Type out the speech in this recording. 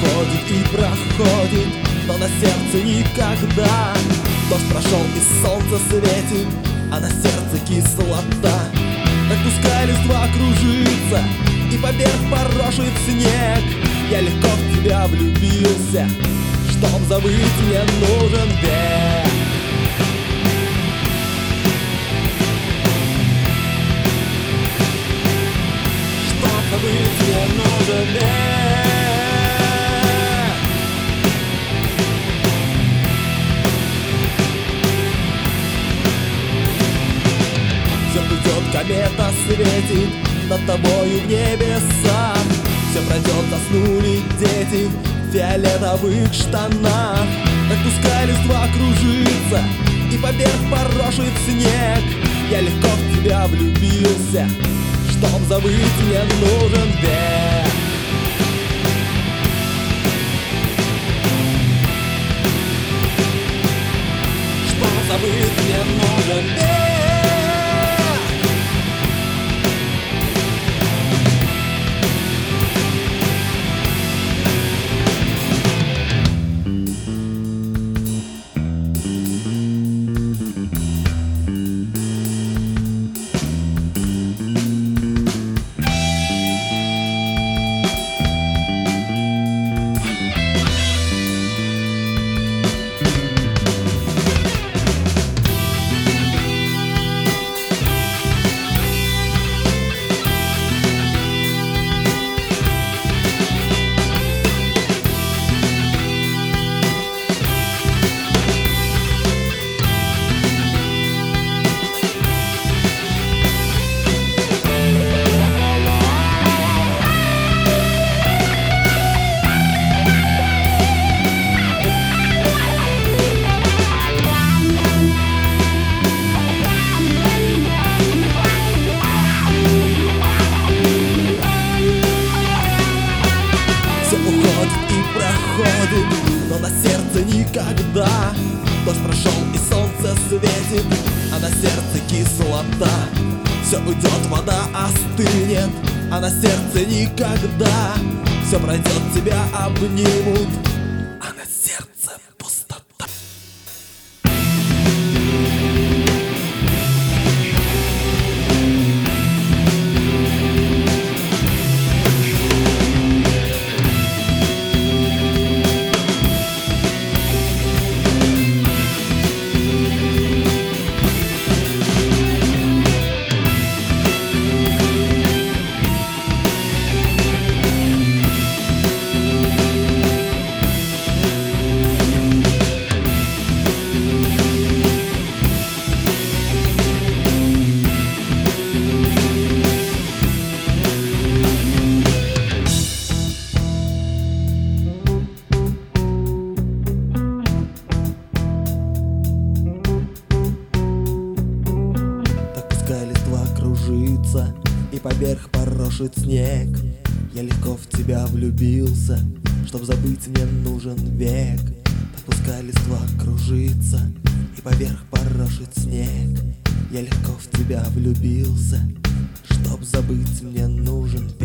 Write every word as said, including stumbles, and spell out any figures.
уходит и проходит, но на сердце никогда. Дождь прошел и солнце светит, а на сердце кислота. Так пускай листва кружится и поверх порошит снег. Я легко в тебя влюбился, чтоб забыть мне нужен век. Чтоб забыть мне нужен век. Все придет, комета светит над тобою в небесах. Все пройдет, заснули дети в фиолетовых штанах. Так пускай листва кружится и поверх порошит снег. Я легко в тебя влюбился, чтоб забыть мне нужен век. Чтоб забыть мне нужен век. Но на сердце никогда. Дождь прошел и солнце светит, а на сердце кислота. Все уйдет, вода остынет, а на сердце никогда. Все пройдет, тебя обнимут, а на сердце пустота. Листва кружится и поверх порошит снег. Я легко в тебя влюбился, чтоб забыть мне нужен век. Так пускай листва кружится и поверх порошит снег. Я легко в тебя влюбился, чтоб забыть мне нужен век.